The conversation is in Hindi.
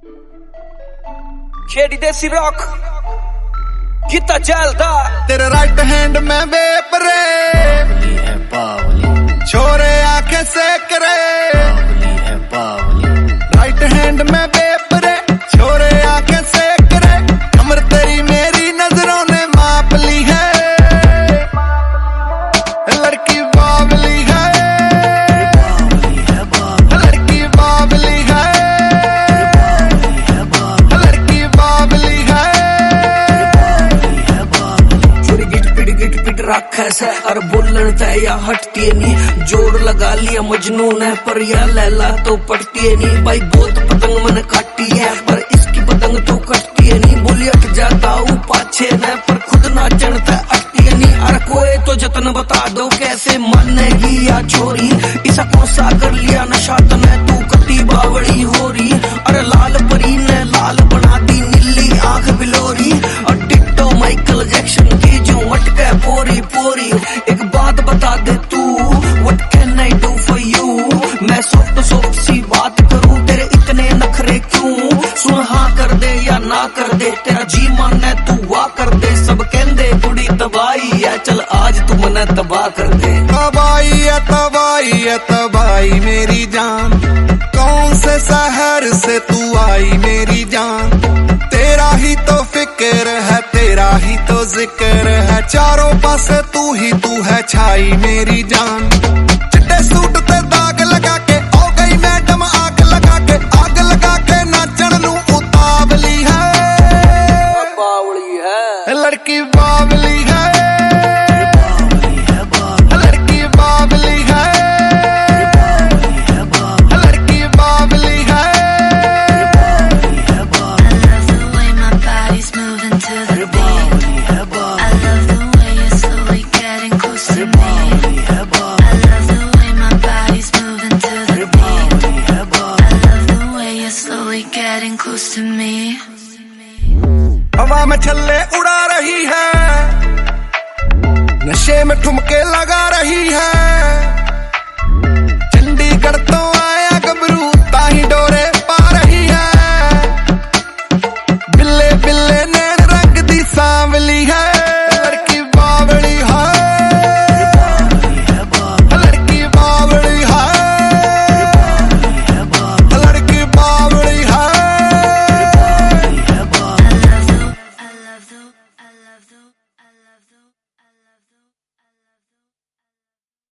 खेड़ी देसी रॉक गीता चलता तेरे राइट हैंड में वेप रे बावली है बावली, छोरे आंखें सेक रे बावली है बावली, राइट हैंड में वेप रे छोरे आंखें सेक रे कमर तेरी मेरी नजरों ने माप ली है लड़की बावली है बावली है बावली, लड़की बावली है लड़की बावली है छोरी गिट पिट रखा से और बोलन तय या हटती नहीं। जोड़ लगा लिया मजनू ने पर या लैला तो पटती नहीं। भाई बहुत पतंग मन काटी है पर इसकी पतंग तो कटती नहीं। बोली अट जाता हूँ पाछे ने पर खुद ना चढ़ता अटती नहीं। अरे कोई तो जतन बता दो कैसे मानेगी या छोरी। इसा कौन सा कर लिया नशा तने तू कटी बावड़ी हो रही। अरे लाल परी ने लाल बना दी नीली आंख बिलोरी। और टिट्टो माइकल जैक्सन की जो मटके पोरी पोरी। एक बात बता दे तू what can I do for you. मैं सॉफ्ट सॉफ्ट सी बात करूं तेरे इतने नखरे क्यों। सुन हाँ कर दे या ना कर दे तेरा जी माने तू वाह कर दे। सब कहंदे कुड़ी तबाही है चल आज तू मने तबाह कर दे। तबाही है तबाही है तबाही मेरी जान। कौन से शहर से तू आई मेरी जान। तेरा ही तो फिक्र है तेरा ही तो जिक्र है। चारों पासे तू है छाई मेरी जान। चिट्टे सूट ते दाग लगा के हो गई मैडम आग लगा के नाचन नू उतावली है बावली है लड़की बावली है लड़की बावली है लड़की बावली है। Getting close to me. हवा में छल्ले उड़ा रही है नशे में ठुमके लगा रही है।